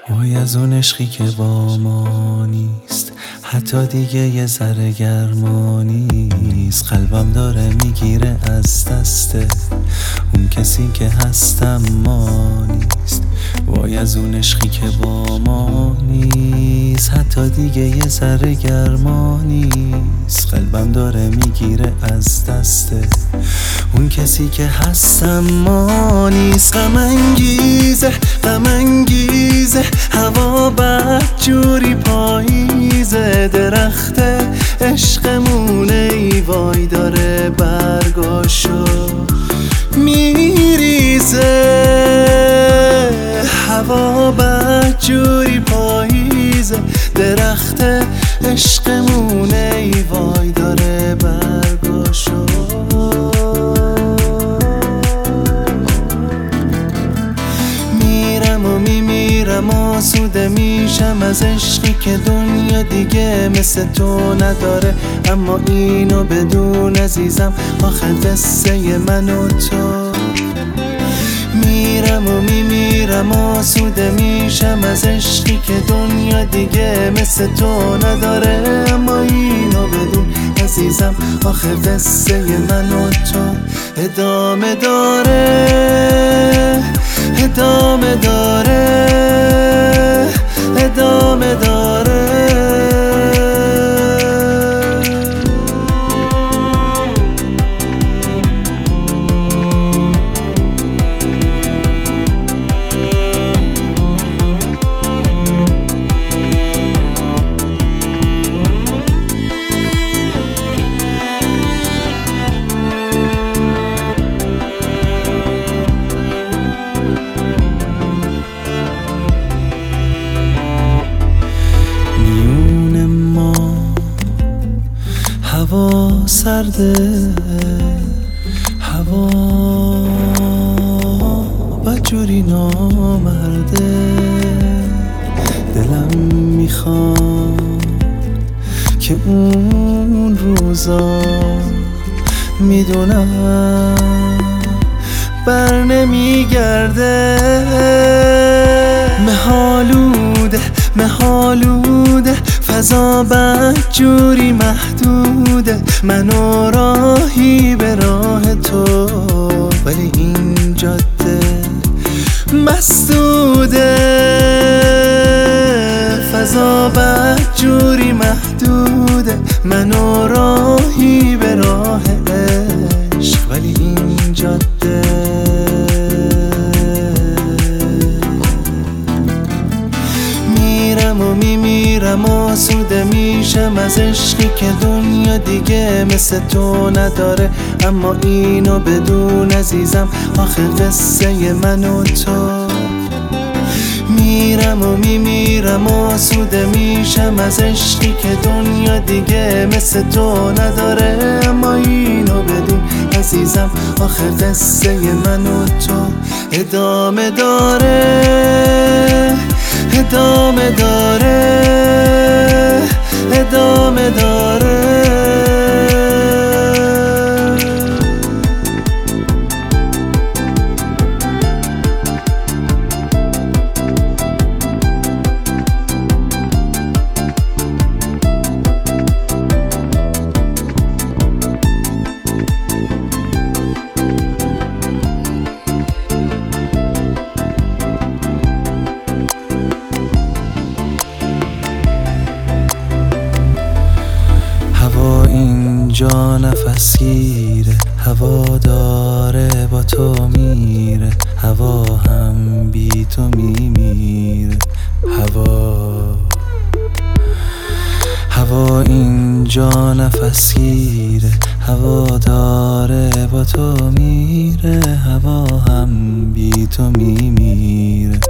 وای از اون عشقی که با ما نیست، حتی دیگه یه ذره گرما نیست. قلبم داره میگیره از دسته اون کسی که هستم ما نیست. وای از اون عشقی که با ما نیست، حتی دیگه یه ذره گرما نیست. قلبم داره میگیره از دسته اون کسی که هستم ما نیست. غم انگیزه غم انگیزه هوا بدجوری پاییزه. درخت عشقمونه ای وای داره برگاشو میریزه. هوا بدجوری پاییزه. درخت عشقمونه ای وای داره برگاشو. میرم و میمیرم آسوده میشم از عشقی که دنیا دیگه مثل تو نداره. اما اینو بدون عزیزم آخه قصه من و تو. میرم و میمیرم آسوده میشم از عشقی که دنیا دیگه مثل تو نداره. اما اینو بدون عزیزم آخه قصه من و تو ادامه داره ادامه داره ادامه داره. هوا سرده هوا بدجوری نامرده. دلم میخواد که اون روزا میدونم بر نمیگرده. مهالوده مهالوده فضا بدجوری محدوده. منو راهی به راه تو ولی این جاده مسدوده. فضا بدجوری محدوده. منو راهی به راه عشق ولی این جاده میمیرم آسوده میشم از عشقی که دنیا دیگه مثل تو نداره. اما اینو بدون عزیزم آخه قصه من و تو. میرم و میمیرم آسوده میشم از عشقی که دنیا دیگه مثل تو نداره. اما اینو بدون عزیزم آخه قصه من و تو ادامه داره ادامه داره ادامه داره. اینجا نفس گیره. هوا داره با تو میره. هوا هم بی تو میمیره. هوا اینجا نفس گیره. هوا داره با تو میره. هوا هم بی تو میمیره.